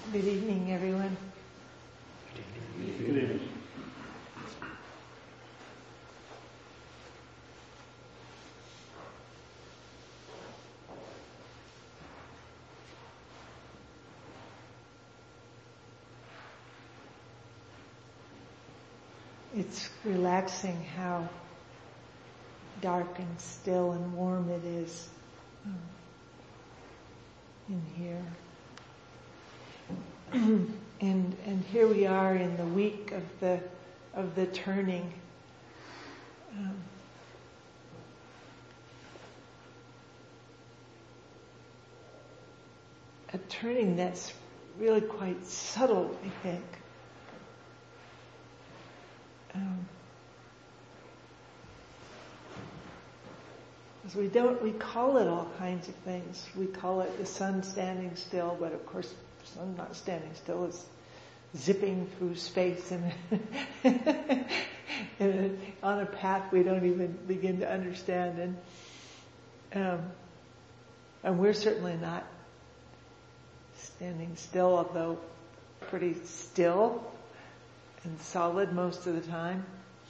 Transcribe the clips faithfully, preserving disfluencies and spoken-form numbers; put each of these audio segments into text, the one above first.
Good evening, everyone. Good evening. It's relaxing how dark and still and warm it is um, in here. and and here we are in the week of the of the turning. Um, a turning that's really quite subtle, I think. Um, because we don't, we call it all kinds of things. We call it the sun standing still, but of course the sun not standing still, it's zipping through space and, and on a path we don't even begin to understand. And um, and we're certainly not standing still, although pretty still and solid most of the time.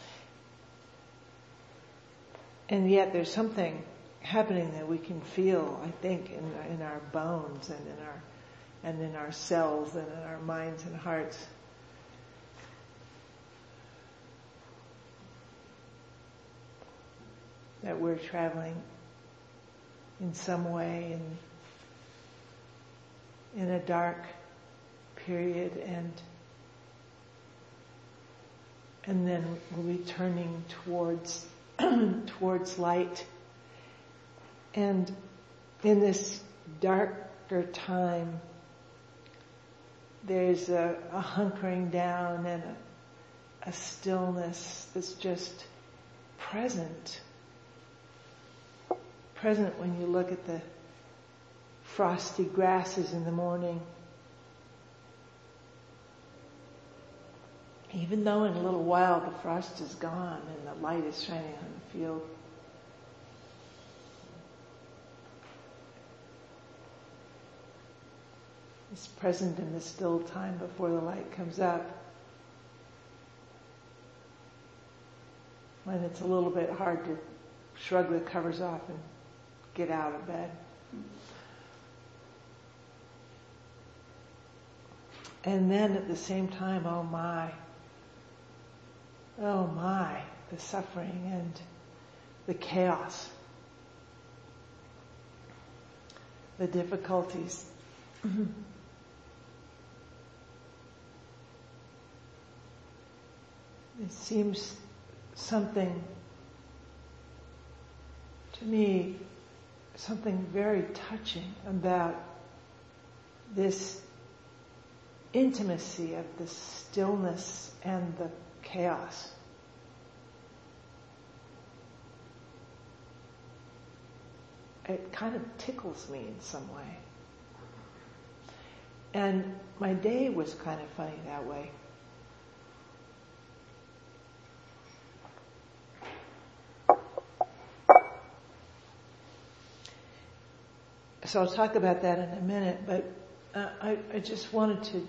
And yet there's something happening that we can feel, I think, in, in our bones and in our and in our cells and in our minds and hearts. That we're traveling in some way in, in a dark period, and and then we'll be turning towards towards light. And in this darker time, there's a, a hunkering down and a, a stillness that's just present. Present when you look at the frosty grasses in the morning. Even though in a little while the frost is gone and the light is shining on the field. It's present in the still time before the light comes up. When it's a little bit hard to shrug the covers off and get out of bed. And then at the same time, oh my, oh my, the suffering and the chaos, the difficulties. It seems something, to me, something very touching about this intimacy of the stillness and the chaos. It kind of tickles me in some way. And my day was kind of funny that way. So I'll talk about that in a minute, but uh, I, I just wanted to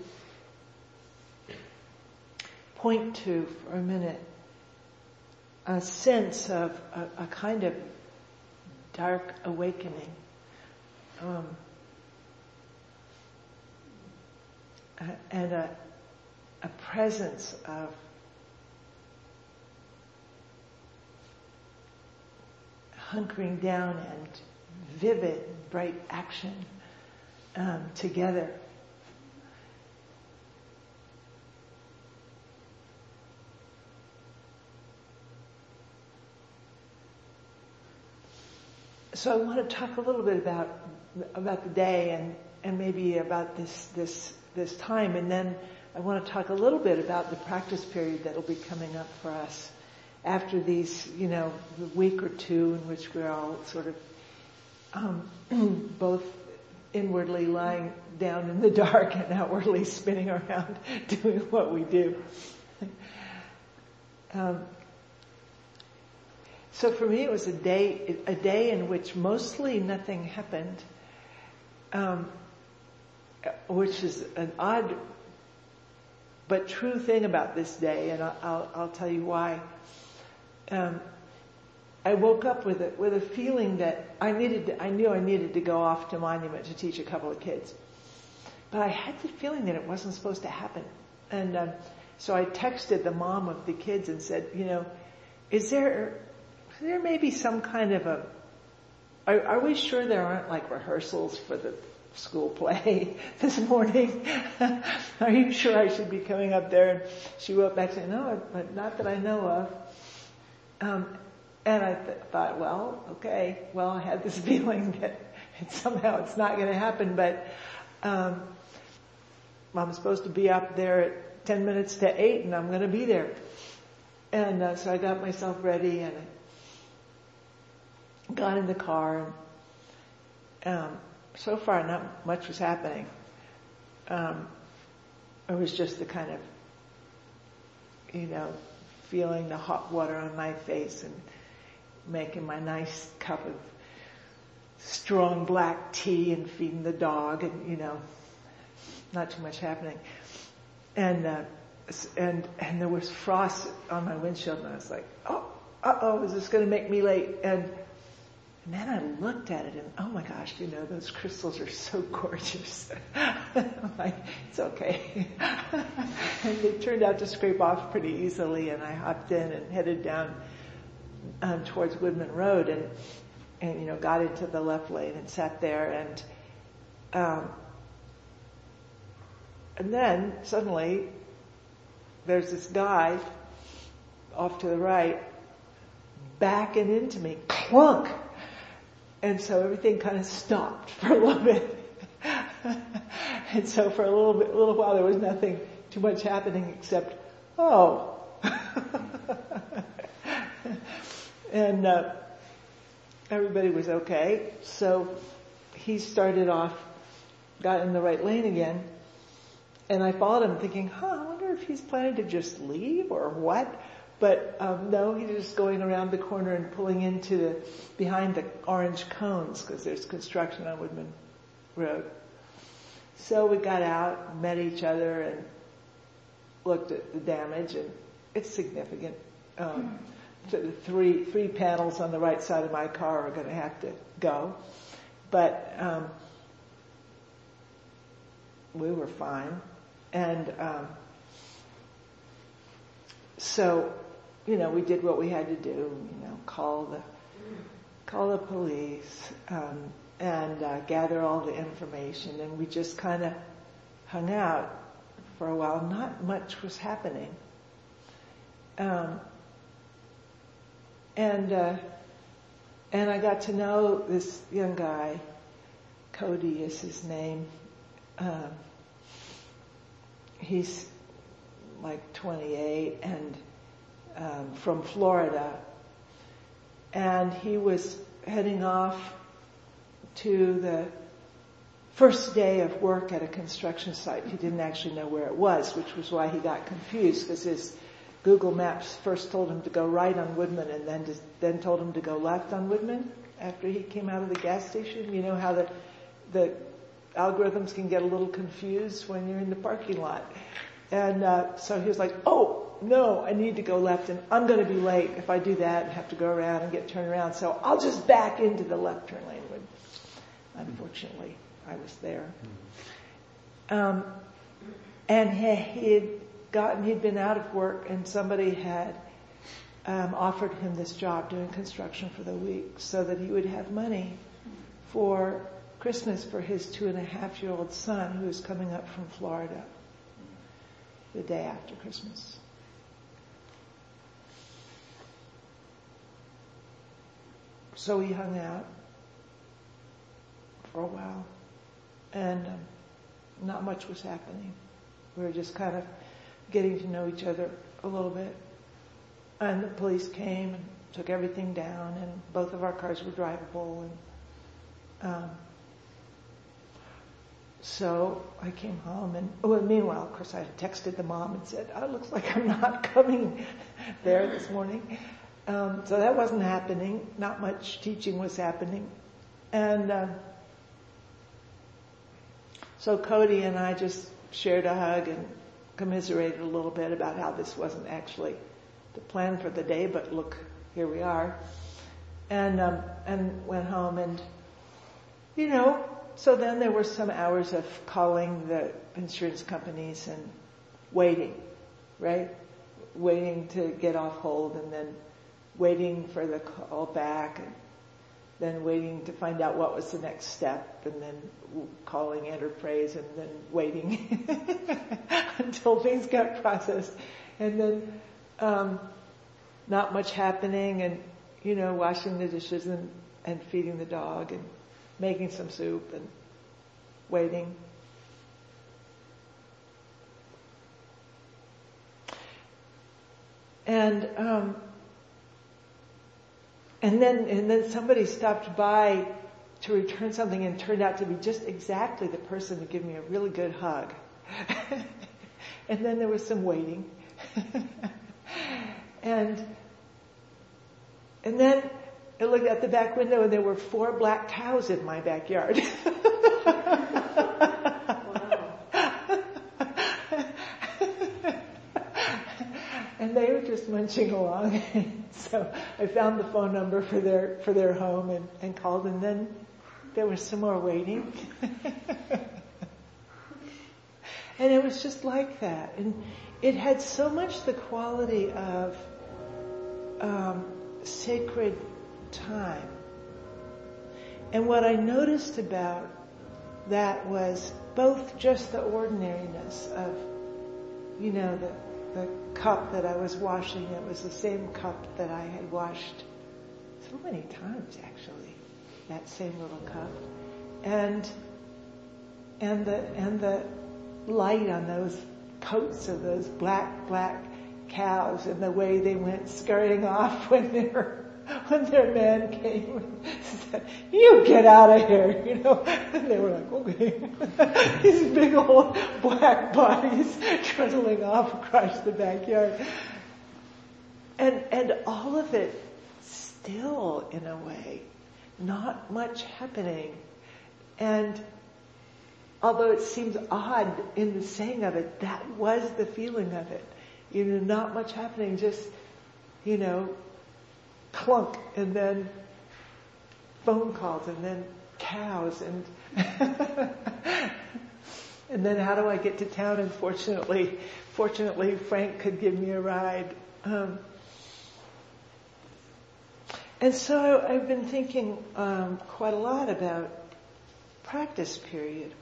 point to, for a minute, a sense of a, a kind of dark awakening. Um, and a, a presence of hunkering down and vivid, bright action um, together. So I want to talk a little bit about about the day and, and maybe about this this this time, and then I want to talk a little bit about the practice period that will be coming up for us after these, you know, the week or two in which we're all sort of um, both inwardly lying down in the dark and outwardly spinning around doing what we do. Um, so for me, it was a day, a day in which mostly nothing happened. Um, which is an odd but true thing about this day, and I'll, I'll, I'll tell you why. Um, I woke up with a, with a feeling that I needed to, I knew I needed to go off to Monument to teach a couple of kids. But I had the feeling that it wasn't supposed to happen. And um, so I texted the mom of the kids and said, you know, is there, is there maybe some kind of a, are, are we sure there aren't like rehearsals for the school play this morning? Are you sure I should be coming up there? And she wrote back saying, no, but not that I know of. Um, and I th- thought, well, okay, well, I had this feeling that it, somehow it's not going to happen, but um, I'm supposed to be up there at ten minutes to eight, and I'm going to be there. And uh, so I got myself ready, and I got in the car, and um, so far not much was happening. Um, it was just the kind of, you know, feeling the hot water on my face and making my nice cup of strong black tea and feeding the dog, and, you know, not too much happening. And, uh, and, and there was frost on my windshield, and I was like, oh, uh-oh, is this going to make me late? And, and then I looked at it, and oh my gosh, you know, those crystals are so gorgeous. I'm like, it's okay. And they turned out to scrape off pretty easily, and I hopped in and headed down um, towards Woodman Road, and, and, you know, got into the left lane and sat there, and, um, and then suddenly there's this guy off to the right backing into me, clunk. And so everything kind of stopped for a little bit. And so for a little bit, a little while there was nothing too much happening except, oh. And uh, everybody was okay. So he started off, got in the right lane again, and I followed him thinking, huh, I wonder if he's planning to just leave or what. But um, no, he's just going around the corner and pulling into the, behind the orange cones, because there's construction on Woodman Road. So we got out, met each other, and looked at the damage, and it's significant. Um, the three three panels on the right side of my car are going to have to go, but um, we were fine. And um, so, you know, we did what we had to do. You know, call the call the police um, and uh, gather all the information, and we just kind of hung out for a while. Not much was happening, um, and uh, and I got to know this young guy. Cody is his name. Um, he's like twenty-eight and um, from Florida, and he was heading off to the first day of work at a construction site. He didn't actually know where it was, which was why he got confused, because his Google Maps first told him to go right on Woodman and then just, then told him to go left on Woodman after he came out of the gas station. You know how the the algorithms can get a little confused when you're in the parking lot. And uh, so he was like, oh, no, I need to go left, and I'm going to be late if I do that and have to go around and get turned around, so I'll just back into the left turn lane. Unfortunately, I was there. Um, and he, he had gotten, he'd been out of work, and somebody had um, offered him this job doing construction for the week so that he would have money for Christmas for his two and a half year old son who was coming up from Florida the day after Christmas. So we hung out for a while, and um, not much was happening. We were just kind of getting to know each other a little bit. And the police came and took everything down, and both of our cars were drivable. And um, so I came home, and well, meanwhile, of course, I had texted the mom and said, "Oh, it looks like I'm not coming there this morning." Um, so that wasn't happening. Not much teaching was happening, and. Um, so Cody and I just shared a hug and commiserated a little bit about how this wasn't actually the plan for the day, but look, here we are. And, um, and went home and, you know, so then there were some hours of calling the insurance companies and waiting, right? Waiting to get off hold and then waiting for the call back and then waiting to find out what was the next step and then calling Enterprise and then waiting until things got processed and then um, not much happening and, you know, washing the dishes and, and feeding the dog and making some soup and waiting. And um, and then and then somebody stopped by to return something and turned out to be just exactly the person to give me a really good hug. And then there was some waiting. and and then I looked out the back window and there were four black cows in my backyard. And they were just munching along. So I found the phone number for their for their home and, and called, and then there was some more waiting. And it was just like that. And it had so much the quality of um, sacred time. And what I noticed about that was both just the ordinariness of, you know, the the cup that I was washing. It was the same cup that I had washed so many times, actually, that same little cup. And and the and the light on those coats of those black, black cows and the way they went scurrying off when their when their man came and said, "You get out of here," you know. And they were like, "Okay." These big old black bodies trundling off across the backyard. And and all of it still, in a way, not much happening. And although it seems odd in the saying of it, that was the feeling of it. You know, not much happening, just, you know, clunk, and then phone calls, and then cows, and and then how do I get to town? And fortunately, fortunately, Frank could give me a ride. Um, and so I've been thinking um, quite a lot about practice period.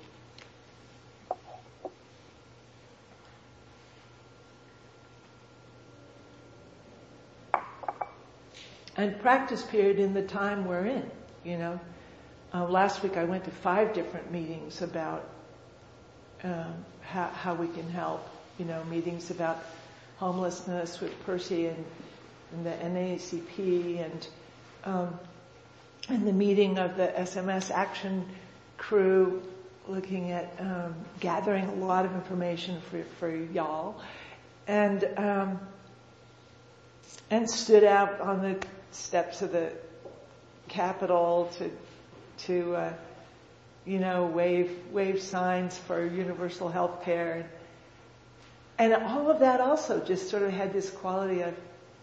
And practice period in the time we're in, you know. Uh, last week I went to five different meetings about um, how, how we can help, you know, meetings about homelessness with Percy and, and the N A A C P and um, and the meeting of the S M S action crew looking at um, gathering a lot of information for, for y'all. And um, and stood out on the steps of the Capitol to, to uh, you know, wave wave signs for universal health care. And all of that also just sort of had this quality of,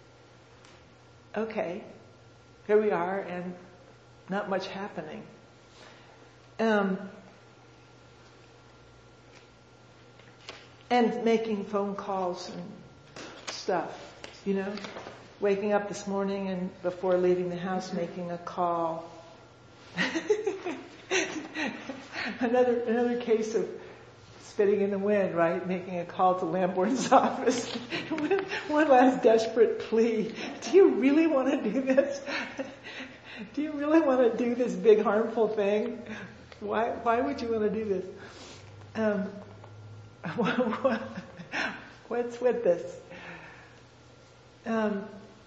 okay, here we are, and not much happening. Um, and making phone calls and stuff, you know. Waking up this morning and before leaving the house making a call. another another case of spitting in the wind, right? Making a call to Lamborn's office. One last desperate plea. Do you really want to do this? Do you really want to do this big harmful thing? Why why would you want to do this? Um, what's with this? Um,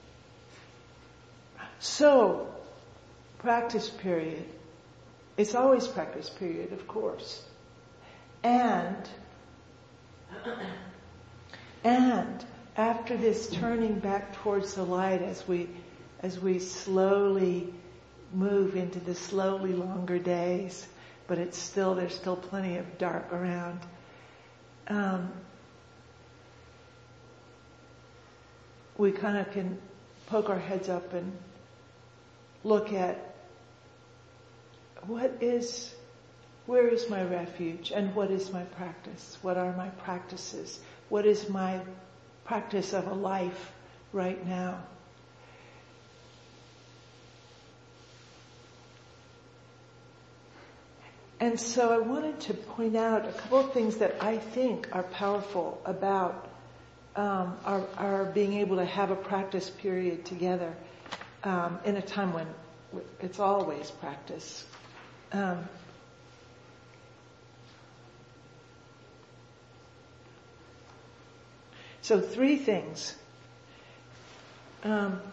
so, practice period. It's always practice period, of course. And, and after this turning back towards the light as we, as we slowly move into the slowly longer days, but it's still, there's still plenty of dark around. Um, we kind of can poke our heads up and look at what is, where is my refuge and what is my practice? What are my practices? What is my practice of a life right now? And so I wanted to point out a couple of things that I think are powerful about um, our, our being able to have a practice period together um, in a time when it's always practice. Um, so three things. Um,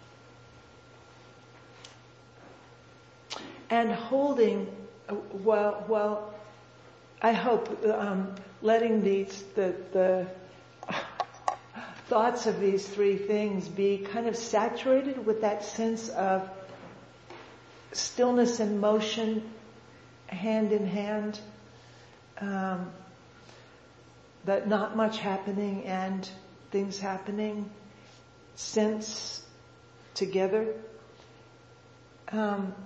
and holding, well, well, I hope um, letting these the the thoughts of these three things be kind of saturated with that sense of stillness and motion, hand in hand, um, that not much happening and things happening, sense together. Um,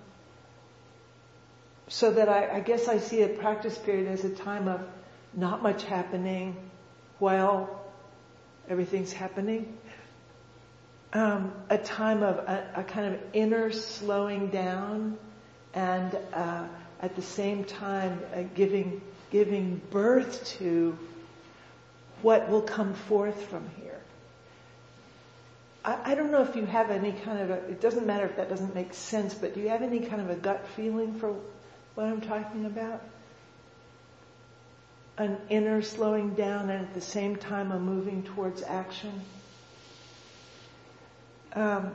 so that I, I guess I see a practice period as a time of not much happening while everything's happening. Um, a time of a, a kind of inner slowing down, and uh, at the same time uh, giving giving birth to what will come forth from here. I, I don't know if you have any kind of a, it doesn't matter if that doesn't make sense, but do you have any kind of a gut feeling for what I'm talking about? An inner slowing down and at the same time a moving towards action. Um,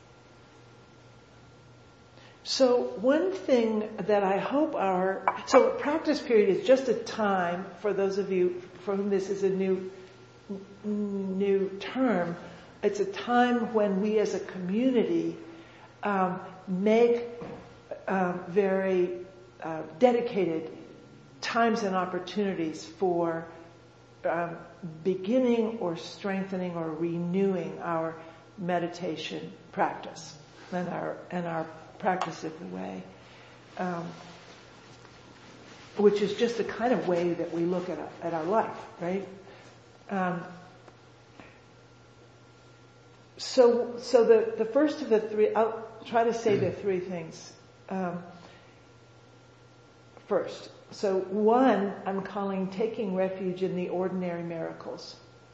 so one thing that I hope our, so a practice period is just a time, for those of you for whom this is a new, new term, it's a time when we as a community um, make um, very uh, dedicated times and opportunities for um, beginning or strengthening or renewing our meditation practice and our and our practice of the way, um, which is just the kind of way that we look at our, at our life, right? Um, so, so the the first of the three, I'll try to say the three things um, first. So one, I'm calling taking refuge in the ordinary miracles.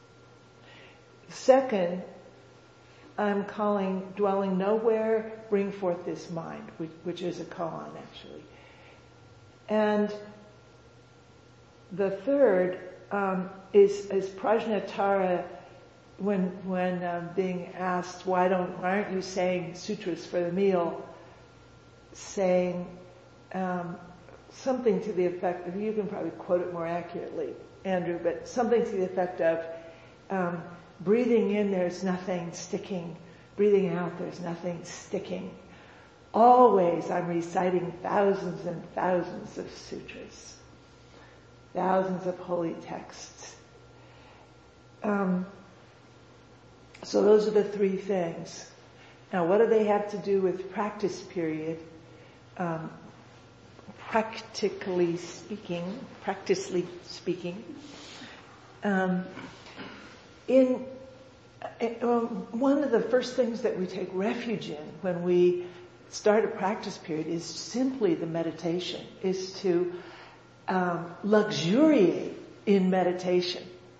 Second, I'm calling dwelling nowhere, bring forth this mind, which, which is a koan actually. And the third um, is, is Prajnatara, when when um, being asked why don't why aren't you saying sutras for the meal, saying um, something to the effect of, you can probably quote it more accurately, Andrew, but something to the effect of, um, breathing in, there's nothing sticking. Breathing out, there's nothing sticking. Always I'm reciting thousands and thousands of sutras. Thousands of holy texts. Um, so those are the three things. Now, what do they have to do with practice period? Um, practically speaking, practically speaking, um, in uh, one of the first things that we take refuge in when we start a practice period is simply the meditation, is to um, luxuriate in meditation,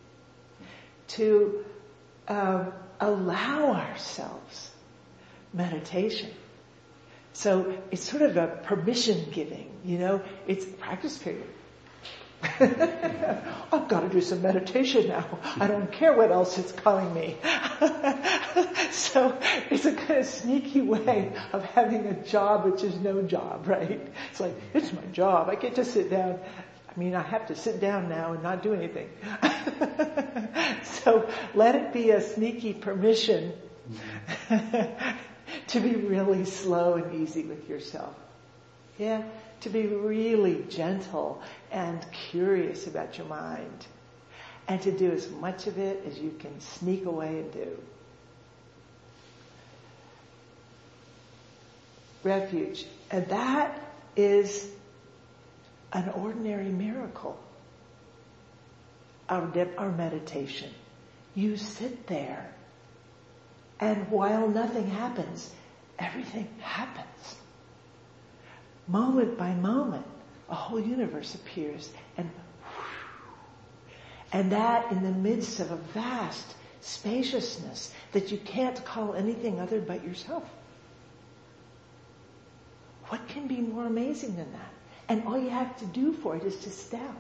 to um, allow ourselves meditation. So it's sort of a permission giving, you know, it's practice period. I've got to do some meditation now. I don't care what else is calling me. So it's a kind of sneaky way of having a job which is no job, right? It's like, it's my job. I get to sit down. I mean, I have to sit down now and not do anything. So let it be a sneaky permission to be really slow and easy with yourself. Yeah, to be really gentle and curious about your mind. And to do as much of it as you can sneak away and do. Refuge. And that is an ordinary miracle. Our, our meditation. You sit there, and while nothing happens, everything happens. Moment by moment, a whole universe appears, and and that in the midst of a vast spaciousness that you can't call anything other but yourself. What can be more amazing than that? And all you have to do for it is to sit down.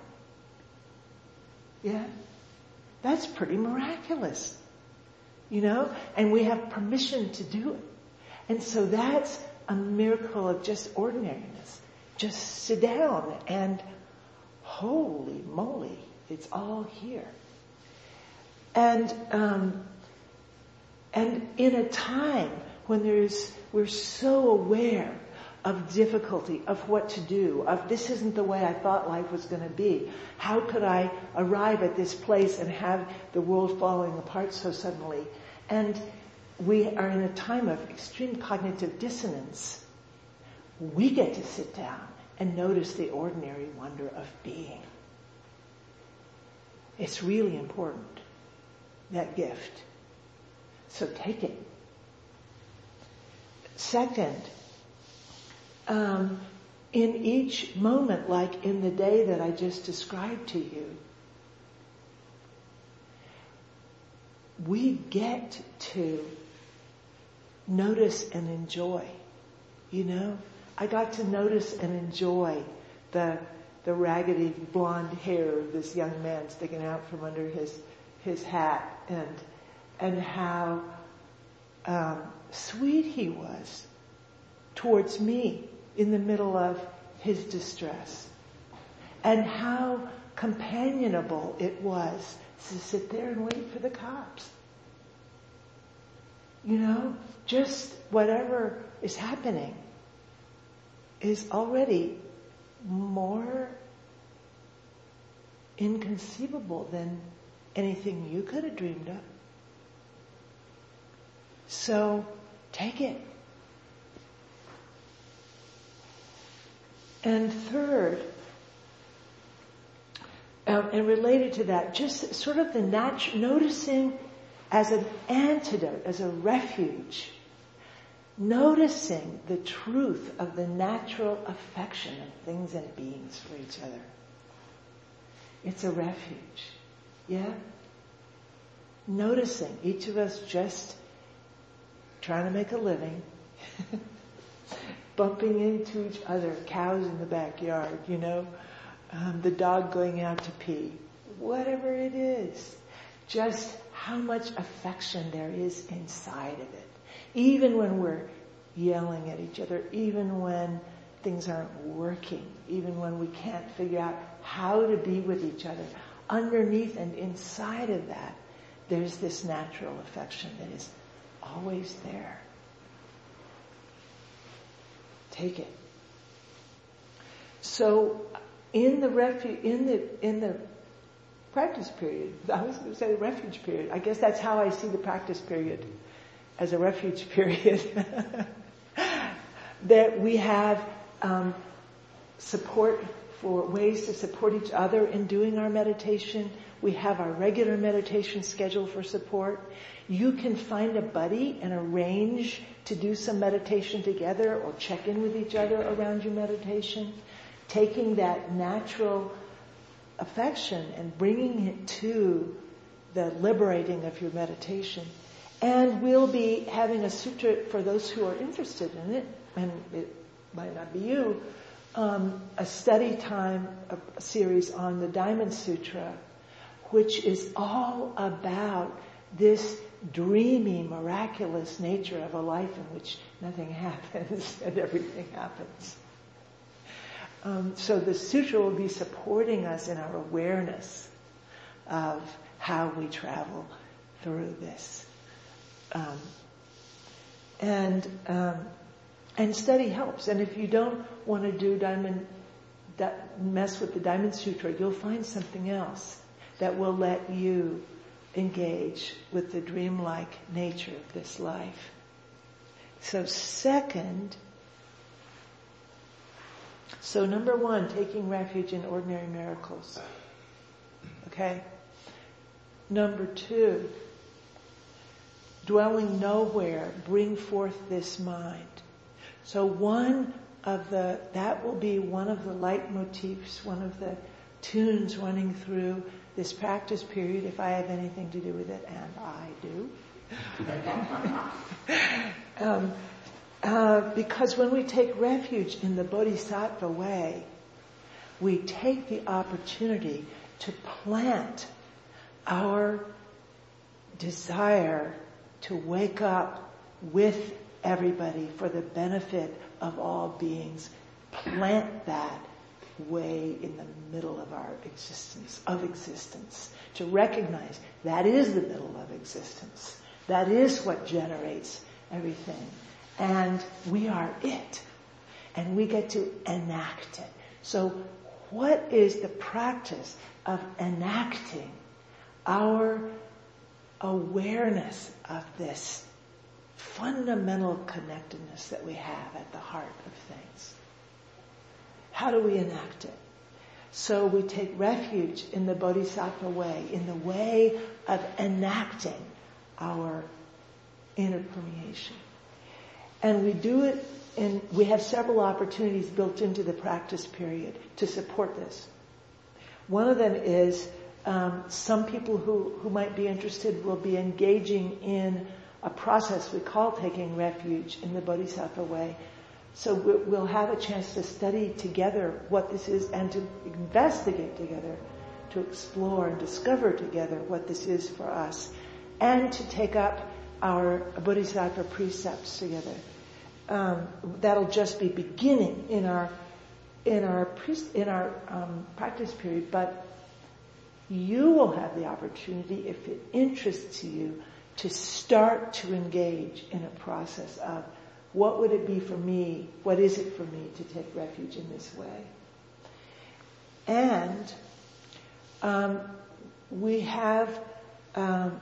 Yeah? That's pretty miraculous. You know? And we have permission to do it. And so that's a miracle of just ordinariness. Just sit down and holy moly, it's all here. And um, and in a time when there's we're so aware of difficulty, of what to do, of this isn't the way I thought life was going to be. How could I arrive at this place and have the world falling apart so suddenly? And we are in a time of extreme cognitive dissonance. We get to sit down and notice the ordinary wonder of being. It's really important, that gift. So take it. Second, um, in each moment, like in the day that I just described to you, we get to notice and enjoy. You know, I got to notice and enjoy the the raggedy blonde hair of this young man sticking out from under his his hat, and and how um, sweet he was towards me in the middle of his distress, and how companionable it was to sit there and wait for the cops. You know, just whatever is happening is already more inconceivable than anything you could have dreamed of. So take it. And third, um, and related to that, just sort of the natu- noticing as an antidote, as a refuge, noticing the truth of the natural affection of things and beings for each other. It's a refuge. Yeah? Noticing, each of us just trying to make a living, bumping into each other, cows in the backyard, you know, um, the dog going out to pee, whatever it is, just how much affection there is inside of it. Even when we're yelling at each other, even when things aren't working, even when we can't figure out how to be with each other, underneath and inside of that, there's this natural affection that is always there. Take it. So, in the refuge, in the in the practice period, I was going to say the refuge period. I guess that's how I see the practice period, as a refuge period. That we have um, support for ways to support each other in doing our meditation. We have our regular meditation schedule for support. You can find a buddy and arrange to do some meditation together or check in with each other around your meditation. Taking that natural affection and bringing it to the liberating of your meditation. And we'll be having a sutra for those who are interested in it, and it might not be you, um, a study time a series on the Diamond Sutra, which is all about this dreamy, miraculous nature of a life in which nothing happens and everything happens. Um, so the sutra will be supporting us in our awareness of how we travel through this. Um, and um, And study helps. And if you don't want to do diamond, mess with the Diamond Sutra, you'll find something else that will let you engage with the dreamlike nature of this life. So second, so number one, taking refuge in ordinary miracles. Okay? Number two, dwelling nowhere, bring forth this mind. So one of the, that will be one of the leitmotifs, one of the tunes running through this practice period, if I have anything to do with it, and I do. um, uh, because when we take refuge in the Bodhisattva way, we take the opportunity to plant our desire to wake up with everybody for the benefit of all beings. Plant that way in the middle of our existence, of existence. To recognize that is the middle of existence. That is what generates everything. And we are it. And we get to enact it. So what is the practice of enacting our awareness of this fundamental connectedness that we have at the heart of things? How do we enact it? So we take refuge in the Bodhisattva way, in the way of enacting our inner permeation. And we do it, and we have several opportunities built into the practice period to support this. One of them is um, some people who, who might be interested will be engaging in a process we call taking refuge in the Bodhisattva way. So we'll have a chance to study together what this is and to investigate together, to explore and discover together what this is for us, and to take up our Bodhisattva precepts together. Um, that'll just be beginning in our in our in our um, practice period, but you will have the opportunity, if it interests you, to start to engage in a process of what would it be for me, what is it for me to take refuge in this way. And um, we have um,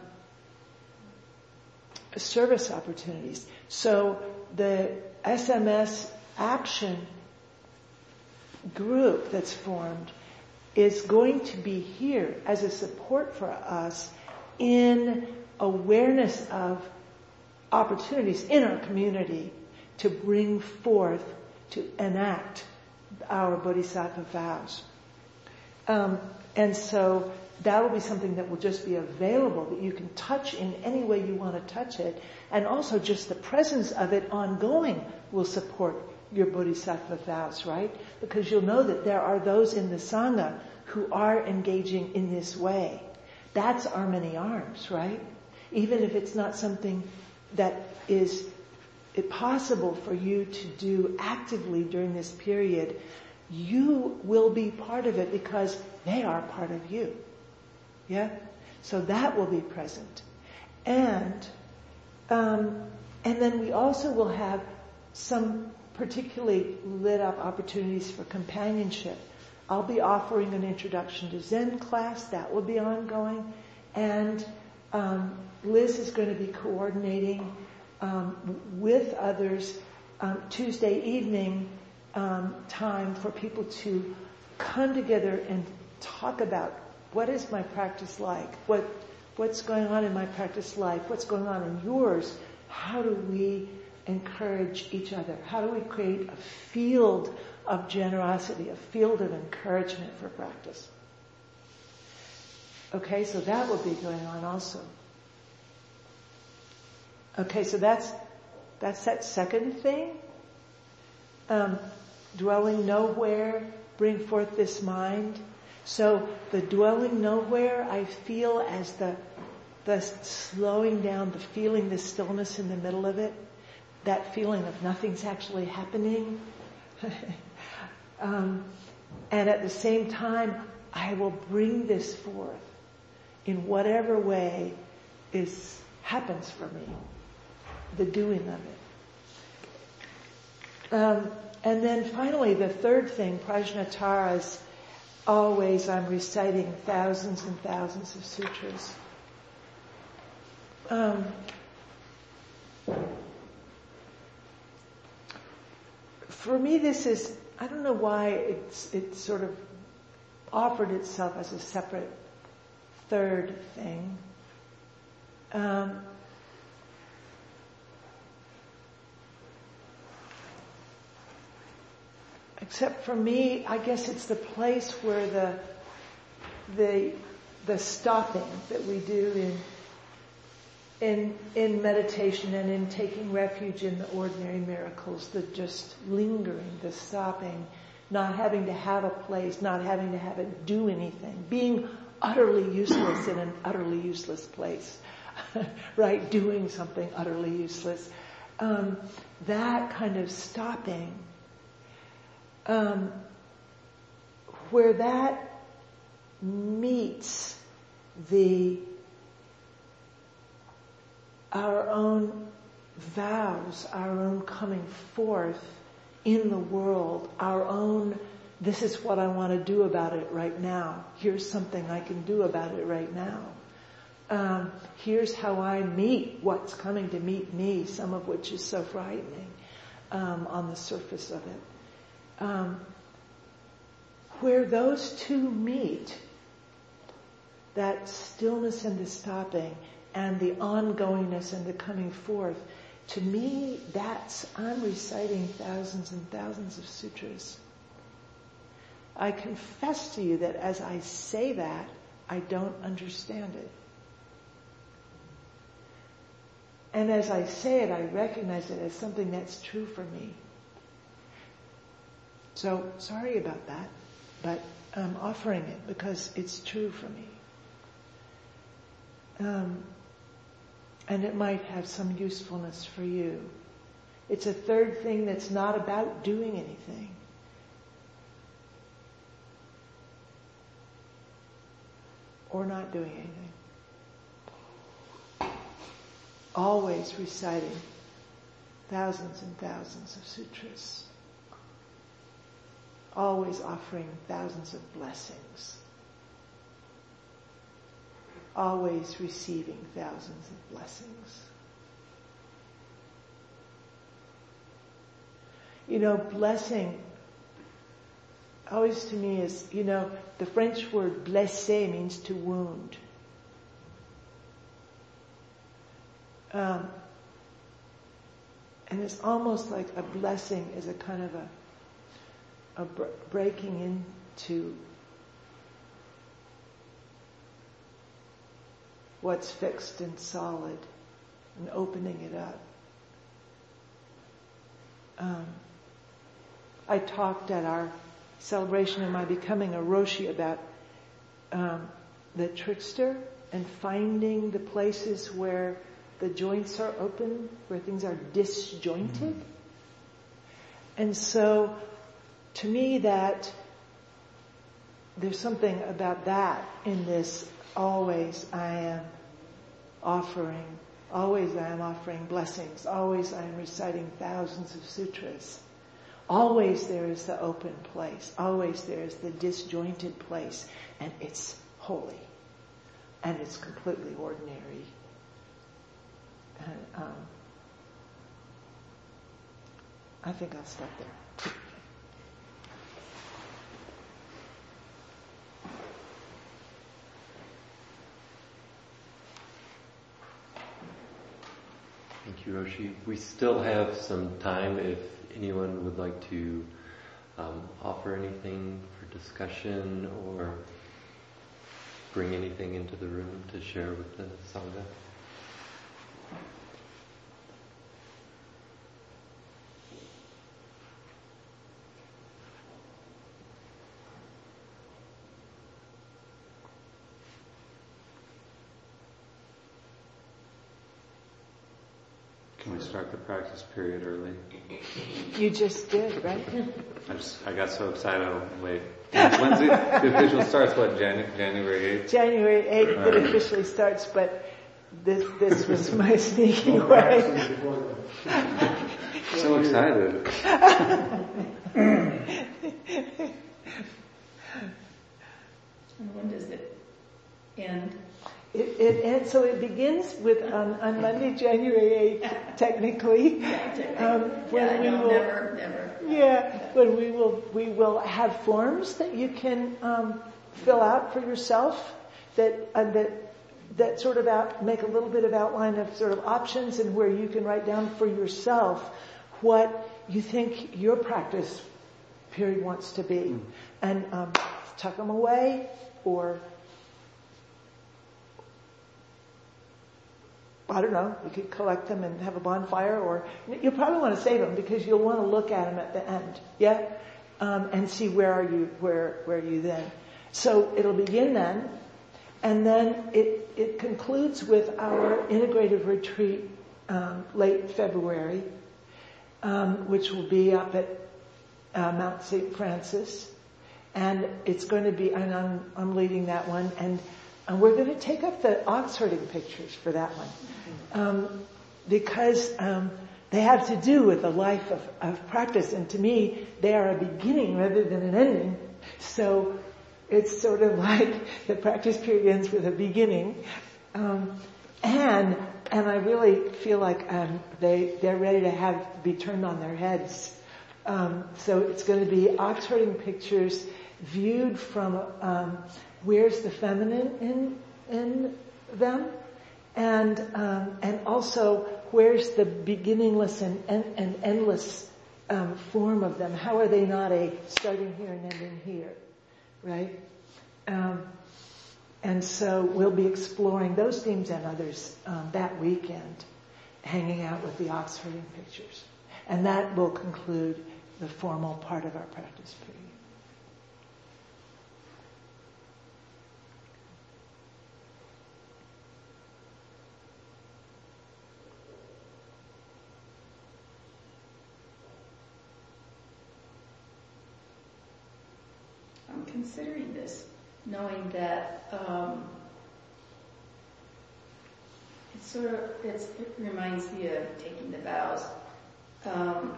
service opportunities. So the S M S action group that's formed is going to be here as a support for us in awareness of opportunities in our community to bring forth, to enact our Bodhisattva vows. Um, and so that will be something that will just be available, that you can touch in any way you want to touch it. And also just the presence of it ongoing will support your Bodhisattva vows, right? Because you'll know that there are those in the Sangha who are engaging in this way. That's our many arms, right? Even if it's not something that is possible for you to do actively during this period, you will be part of it because they are part of you. Yeah? So that will be present. And um, and then we also will have some particularly lit up opportunities for companionship. I'll be offering an introduction to Zen class. That will be ongoing. And um, Liz is going to be coordinating um, with others um, Tuesday evening um, time for people to come together and talk about what is my practice like, what what's going on in my practice life, what's going on in yours, how do we encourage each other, how do we create a field of generosity, a field of encouragement for practice. Okay, so that will be going on also. Okay, so that's that's that second thing. Um, dwelling nowhere, bring forth this mind. So the dwelling nowhere, I feel as the the slowing down, the feeling, the stillness in the middle of it, that feeling of nothing's actually happening. um, and at the same time, I will bring this forth in whatever way is happens for me, the doing of it. Um, and then finally, the third thing, Prajnatara, is always I'm reciting thousands and thousands of sutras. Um, for me, this is, I don't know why it's it's sort of offered itself as a separate third thing. Um, except for me, I guess it's the place where the the the stopping that we do in in in meditation and in taking refuge in the ordinary miracles, the just lingering, the stopping, not having to have a place, not having to have it do anything, being utterly useless in an utterly useless place, right? Doing something utterly useless. Um, that kind of stopping, um, where that meets the our own vows, our own coming forth in the world, our own, this is what I want to do about it right now. Here's something I can do about it right now. Um, here's how I meet what's coming to meet me, some of which is so frightening um, on the surface of it. Um, where those two meet, that stillness and the stopping, and the ongoingness and the coming forth, to me, that's, I'm reciting thousands and thousands of sutras. I confess to you that as I say that, I don't understand it. And as I say it, I recognize it as something that's true for me. So, sorry about that, but I'm offering it because it's true for me. Um, and it might have some usefulness for you. It's a third thing that's not about doing anything. Or not doing anything. Always reciting thousands and thousands of sutras. Always offering thousands of blessings. Always receiving thousands of blessings. You know, blessing always to me is, you know, the French word blesser means to wound. Um, and it's almost like a blessing is a kind of a, a br- breaking into what's fixed and solid and opening it up. Um, I talked at our celebration of my becoming a Roshi about um, the trickster and finding the places where the joints are open, where things are disjointed. And so, to me, that there's something about that in this. Always I am offering, always I am offering blessings, always I am reciting thousands of sutras. Always there is the open place, always there is the disjointed place, and it's holy, and it's completely ordinary. And um, I think I'll stop there. Thank you, Roshi. We still have some time if anyone would like to um, offer anything for discussion or bring anything into the room to share with the Sangha. Can we start the practice period early? You just did, right? I just I got so excited. I'm late. When's it, the official starts? What, Janu- January eighth? January eighth All it right. officially starts, but this this was my sneaking way. So excited. And when does it end? It, it ends, so it begins with um, on Monday, January eighth, technically. Um, when yeah, we no, will, never, never. Yeah, when we will we will have forms that you can um, fill out for yourself that uh, that that sort of out, make a little bit of outline of sort of options, and where you can write down for yourself what you think your practice period wants to be, mm. and um, tuck them away or. I don't know, you could collect them and have a bonfire, or you probably want to save them because you'll want to look at them at the end, yeah? Um, and see where are you, where, where are you then. So it'll begin then, and then it, it concludes with our integrative retreat, um, late February, um, which will be up at uh, Mount Saint Francis. And it's going to be, and I'm, I'm leading that one, and And we're going to take up the ox herding pictures for that one. Um, because um, they have to do with a life of, of practice. And to me, they are a beginning rather than an ending. So it's sort of like the practice period ends with a beginning. Um, and and I really feel like um, they, they're ready to have be turned on their heads. Um, so it's going to be ox herding pictures viewed from... Um, where's the feminine in in them, and um, and also where's the beginningless and and, and endless um, form of them? How are they not a starting here and ending here, right? Um, and so we'll be exploring those themes and others um, that weekend, hanging out with the ox herding pictures, and that will conclude the formal part of our practice period. I'm considering this, knowing that um, it sort of it's, it reminds me of taking the vows um,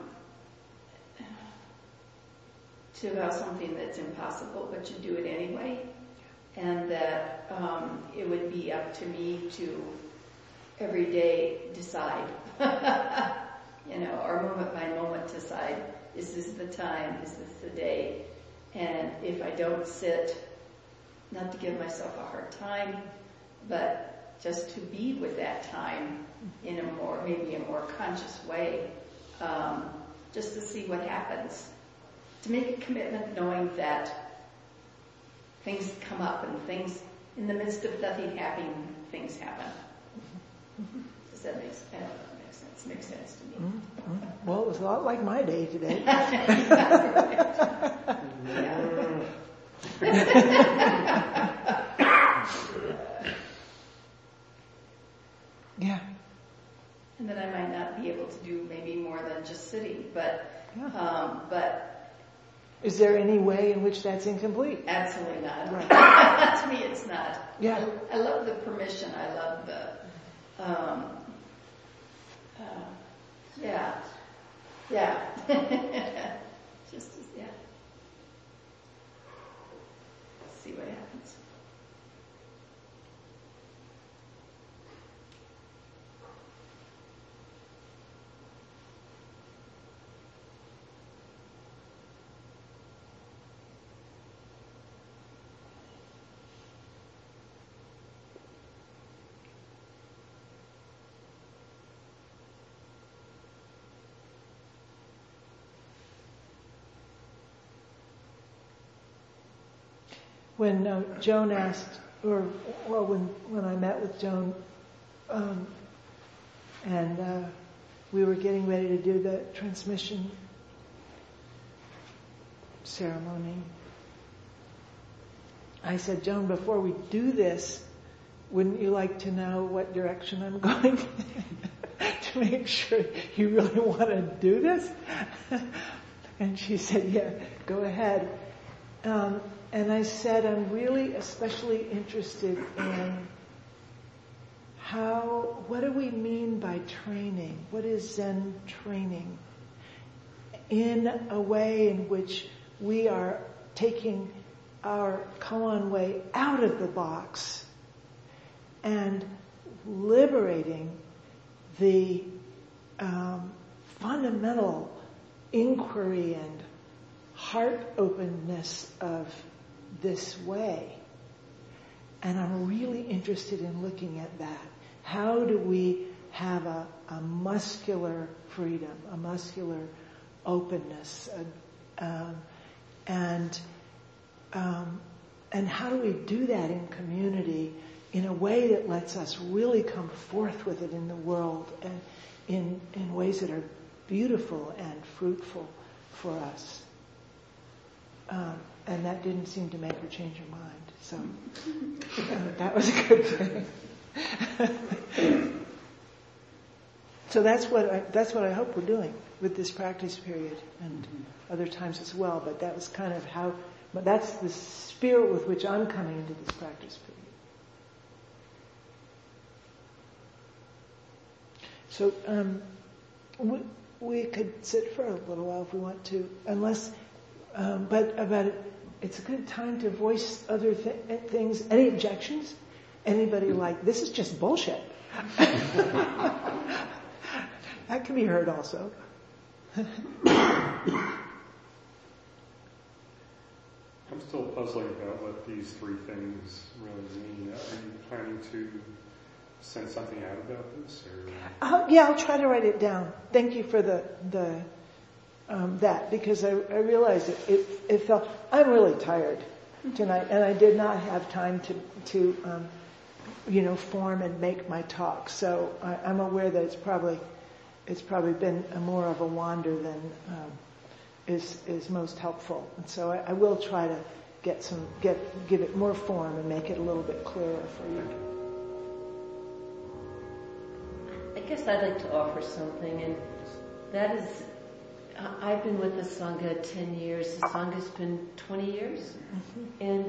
to vow something that's impossible, but you do it anyway, and that um, it would be up to me to every day decide, you know, or moment by moment decide: is this the time? Is this the day? And if I don't sit, not to give myself a hard time, but just to be with that time in a more, maybe a more conscious way, um, just to see what happens. To make a commitment knowing that things come up and things, in the midst of nothing happening, things happen. Does that make sense? I don't know if it makes sense. It makes sense to me. Mm-hmm. Well, it was a lot like my day today. Yeah. And then I might not be able to do maybe more than just sitting, but yeah. um, but is there any way in which that's incomplete? Absolutely not. Right. To me, it's not. Yeah. I, I love the permission. I love the. Um, uh, yeah. Yeah. Just yeah. See what happens. When uh, Joan asked, or well, when when I met with Joan, um, and uh, we were getting ready to do the transmission ceremony, I said, Joan, before we do this, wouldn't you like to know what direction I'm going to make sure you really want to do this? And she said, yeah, go ahead. Um, and I said, I'm really especially interested in how, what do we mean by training? What is Zen training? in a way in which we are taking our koan way out of the box and liberating the um, fundamental inquiry and heart openness of this way. And I'm really interested in looking at that. How do we have a, a muscular freedom, a muscular openness, a, um, and um, and how do we do that in community in a way that lets us really come forth with it in the world and in in ways that are beautiful and fruitful for us. Um, and that didn't seem to make her change her mind. So uh, that was a good thing. So that's what I, that's what I hope we're doing with this practice period and mm-hmm. other times as well. But that was kind of how. But that's the spirit with which I'm coming into this practice period. So um, we, we could sit for a little while if we want to, unless. Um, but about it, it's a good time to voice other th- things. Any objections? Anybody like this is just bullshit? That can be heard also. I'm still puzzling about what these three things really mean. Are you planning to send something out about this? Or? Uh, yeah, I'll try to write it down. Thank you for the the um, that because I, I realized it, it. It felt I'm really tired tonight, and I did not have time to to um, you know form and make my talk. So I, I'm aware that it's probably it's probably been a more of a wander than. Um, is is most helpful. And so I, I will try to get some, get give it more form and make it a little bit clearer for you. I guess I'd like to offer something, and that is, I've been with the Sangha ten years, the Sangha's been twenty years, mm-hmm. and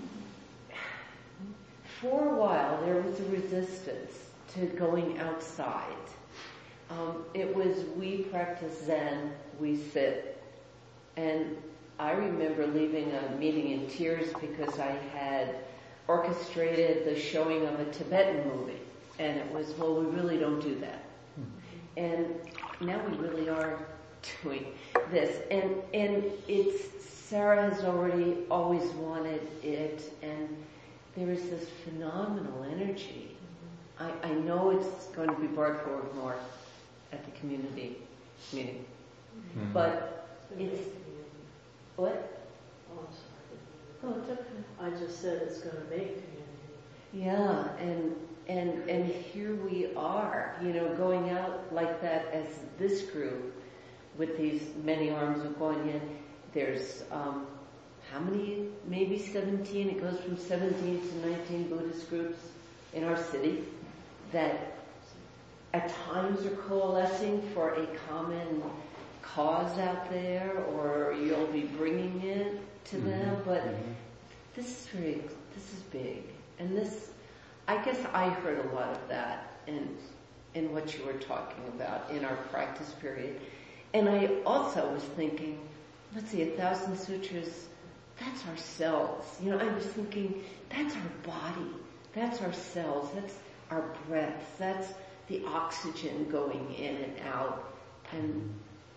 for a while there was a resistance to going outside. Um, it was, we practice Zen, we sit. And I remember leaving a meeting in tears because I had orchestrated the showing of a Tibetan movie. And it was, well, we really don't do that. Mm-hmm. And now we really are doing this. And and it's, Sarah has already always wanted it. And there is this phenomenal energy. Mm-hmm. I, I know it's going to be brought forward more at the community meeting. Mm-hmm. But it's, what? Oh, I'm sorry. Oh, it's okay. I just said it's going to make community. Yeah, and and and here we are, you know, going out like that as this group with these many arms of going in. There's um, how many? Maybe seventeen. It goes from seventeen to nineteen Buddhist groups in our city that at times are coalescing for a common cause out there, or you'll be bringing it to mm-hmm. them, but mm-hmm. this is very, this is big. And this, I guess I heard a lot of that in, in what you were talking about in our practice period. And I also was thinking, let's see, a thousand sutras, that's ourselves. You know, I was thinking, that's our body, that's our cells, that's our breath, that's the oxygen going in and out. And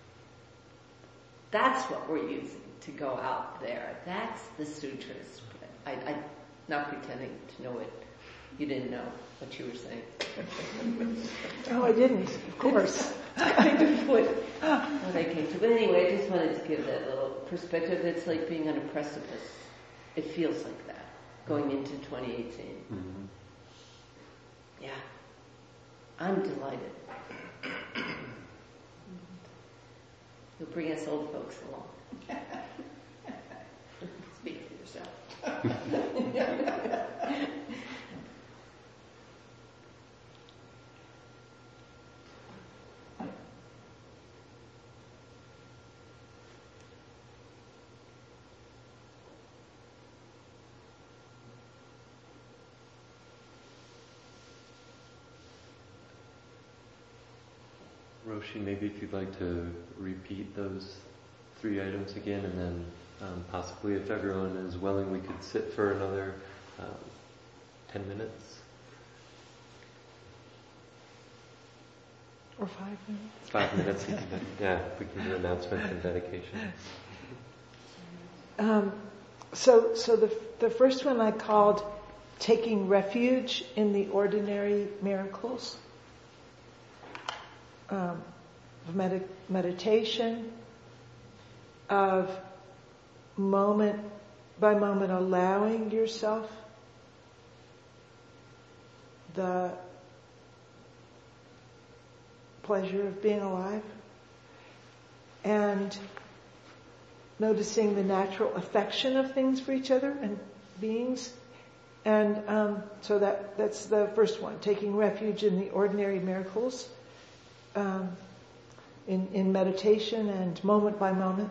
that's what we're using to go out there. That's the sutras. I, I'm not pretending to know it. You didn't know what you were saying. Oh, I didn't. Of course. kind of what, what I came to. But anyway, I just wanted to give that little perspective. It's like being on a precipice. It feels like that, going into twenty eighteen. Mm-hmm. Yeah. I'm delighted. You'll bring us old folks along. Speak for yourself. Roshi, maybe if you'd like to repeat those three items again, and then um, possibly if everyone is willing, we could sit for another um, ten minutes. Or five minutes. Five minutes. Yeah, we can do announcements and dedication. Um, so, so the the first one I called taking refuge in the ordinary miracles um, of med- meditation, of moment by moment allowing yourself the pleasure of being alive, and noticing the natural affection of things for each other and beings. And um, so that that's the first one, taking refuge in the ordinary miracles, um, in, in meditation and moment by moment,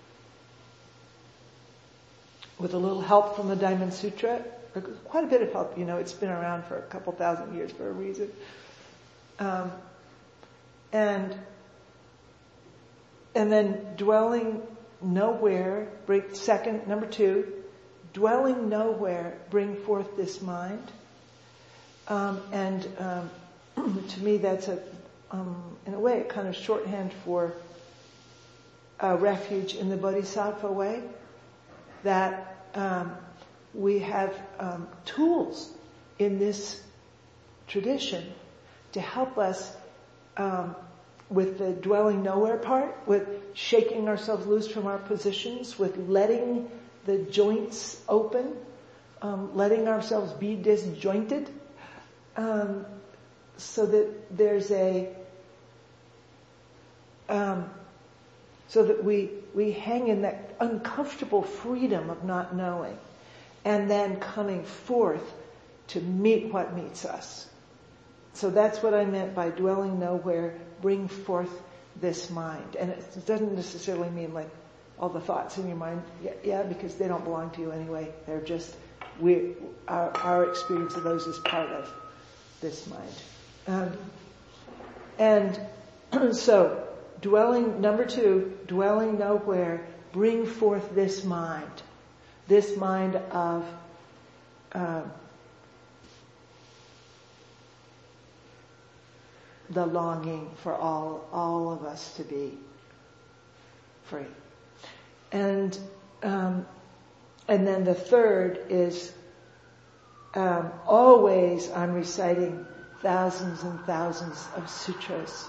with a little help from the Diamond Sutra. Quite a bit of help, you know, it's been around for a couple thousand years for a reason. Um, and and then dwelling nowhere, bring, second, number two, dwelling nowhere, bring forth this mind. Um, and um, to me that's a, um, in a way, a kind of shorthand for a refuge in the Bodhisattva way, that um, we have um, tools in this tradition to help us um, with the dwelling nowhere part, with shaking ourselves loose from our positions, with letting the joints open, um, letting ourselves be disjointed, um, so that there's a, um, so that we we hang in that uncomfortable freedom of not knowing, and then coming forth to meet what meets us. So that's what I meant by dwelling nowhere, bring forth this mind. And it doesn't necessarily mean like all the thoughts in your mind, yeah, yeah because they don't belong to you anyway. They're just, we, our, our experience of those is part of this mind. Um, and so, dwelling, number two, dwelling nowhere, bring forth this mind. This mind of um, the longing for all all of us to be free. And um, and then the third is um, always I'm reciting thousands and thousands of sutras.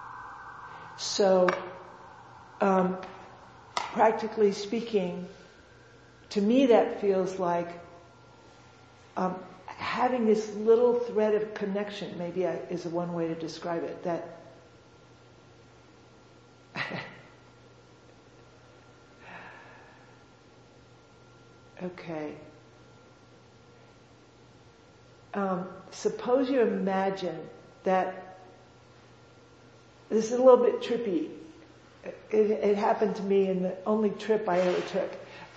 So um, practically speaking, to me that feels like um, having this little thread of connection, maybe I, is one way to describe it, that okay. Um, suppose you imagine that this is a little bit trippy. It, it happened to me in the only trip I ever took.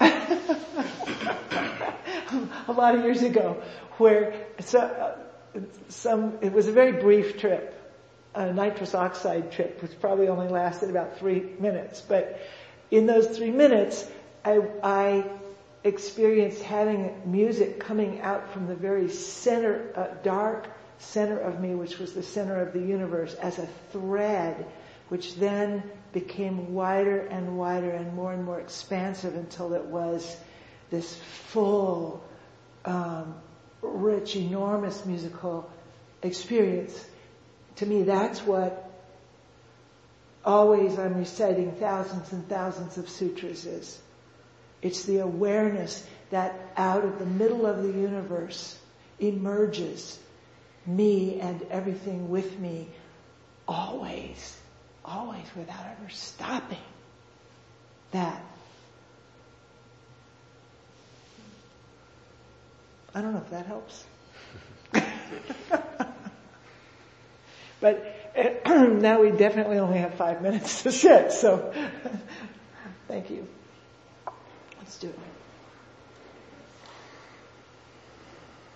A lot of years ago, where so, uh, some, it was a very brief trip, a nitrous oxide trip, which probably only lasted about three minutes. But in those three minutes, I, I experienced having music coming out from the very center, uh, dark center of me, which was the center of the universe, as a thread, which then became wider and wider and more and more expansive until it was this full, um, rich, enormous musical experience. To me, that's what always I'm reciting thousands and thousands of sutras is. It's the awareness that out of the middle of the universe emerges me and everything with me, always, always, without ever stopping. That. I don't know if that helps. But uh, now we definitely only have five minutes to sit, so thank you. Let's do it.